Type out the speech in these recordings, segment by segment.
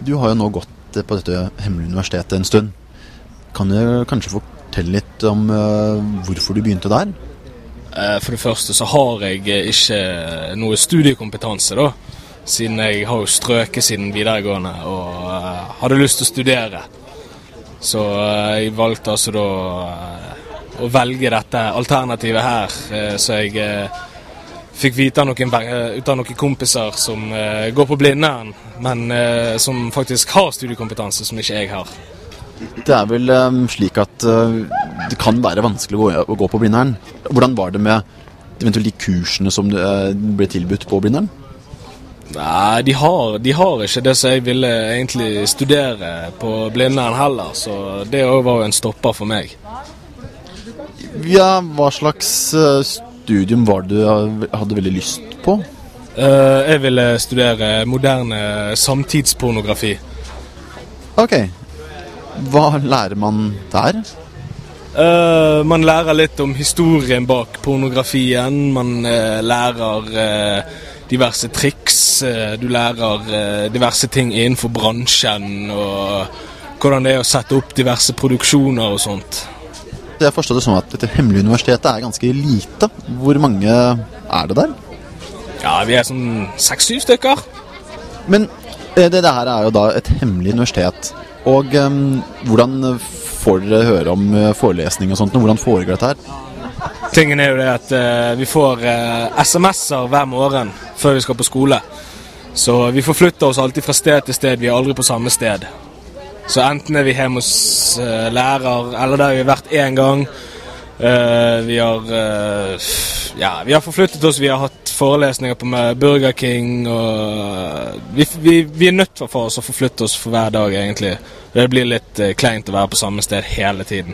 Du har jo nå gått på dette hemmelige universitetet en stund. Kan du kanskje fortelle litt om hvorfor du begynte der? For det første så har jeg ikke noe studiekompetanse da, siden jeg har jo strøket siden videregående og hadde lyst til å studere. Så jeg valgte altså da å velge dette alternativet her, så jeg fikk vite ut av noen kompiser som går på Blindern, men som faktisk har studiekompetanse som ikke jeg har. Det er vel slik at det kan være vanskelig å gå på Blindern. Hvordan var det med eventuelt de kursene som ble tilbudt på Blindern? Nei, de har ikke det som jeg ville egentlig studere på Blindern heller, så det var jo en stopper for meg. Ja, hva slags studium var det du hadde veldig lyst på? Jeg ville studere moderne samtidspornografi. Ok. Hva lærer man der? Man lærer litt om historien bak pornografien, man lærer diverse triks, du lærer diverse ting innenfor bransjen, og hvordan det er å sette opp diverse produksjoner og sånt. Jeg har forstått det sånn at dette hemmelige universitetet er ganske lite. Hvor mange er det der? Ja, vi er sånn 6-7 stykker. Men det her er jo da et hemmelig universitet. Og hvordan får dere høre om forelesning og sånt? Og hvordan foregår dette her? Tingen er jo det at vi får SMS-er hver morgen før vi skal på skole. Så vi forflytter oss alltid fra sted til sted, vi er aldri på samme sted. Så enten er vi hjemme hos lærer, eller der vi har vært en gang. Vi har forflyttet oss, vi har hatt forelesninger på Burger King, og vi er nødt for oss å forflytte oss for hver dag egentlig. Det blir litt kleint å være på samme sted hele tiden.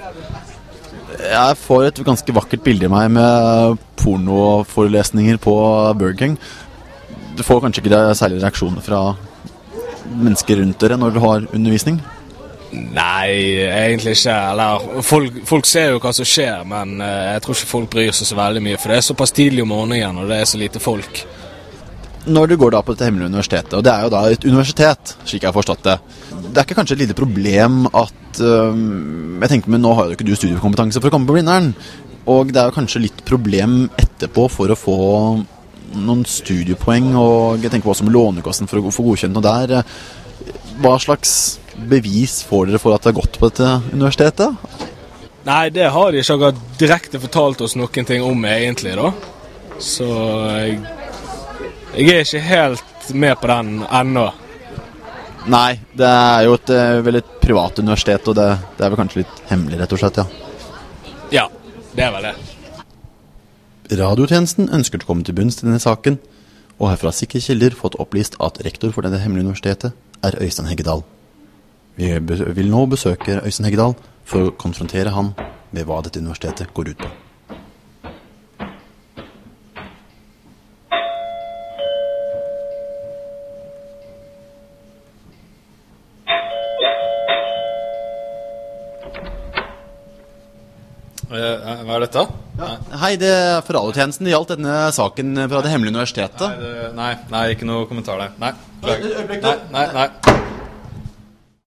Jeg får et ganske vakkert bilde i meg med pornoforelesninger på Burger King. Du får kanskje ikke særlig reaksjoner fra mennesker rundt dere når du har undervisning? Nei, egentlig ikke. Eller, folk ser jo hva som skjer, men jeg tror ikke folk bryr seg så veldig mye, for det er såpass tidlig om morgenen, og det er så lite folk. Når du går da på dette hemmelige universitetet, og det er jo da et universitet, slik jeg har forstått det, det er ikke kanskje et lite problem at, jeg tenker, men nå har jo ikke du studiekompetanse for å komme på Blindern, og det er jo kanskje litt problem etterpå for å få noen studiepoeng, og jeg tenker på også med lånekosten for å få godkjent noe der. Hva slags bevis får dere for at det har gått på dette universitetet? Nei, det har de ikke akkurat direkte fortalt oss noen ting om egentlig da. Så jeg er ikke helt med på den ennå. Nei, det er jo vel et privat universitet, og det er vel kanskje litt hemmelig rett og slett, ja. Ja, det er vel det. Radiotjenesten ønsker å komme til bunns til denne saken, og har fra sikre kilder fått opplyst at rektor for dette hemmelige universitetet er Øystein Heggedal. Vi vil nå besøke Øystein Heggedal for å konfrontere han med hva dette universitetet går ut på. Hva er dette? Ja. Hei, det er for radiotjenesten. Det gjaldt denne saken fra det hemmelige universitetet. Nei, ikke noe kommentar der. Nei.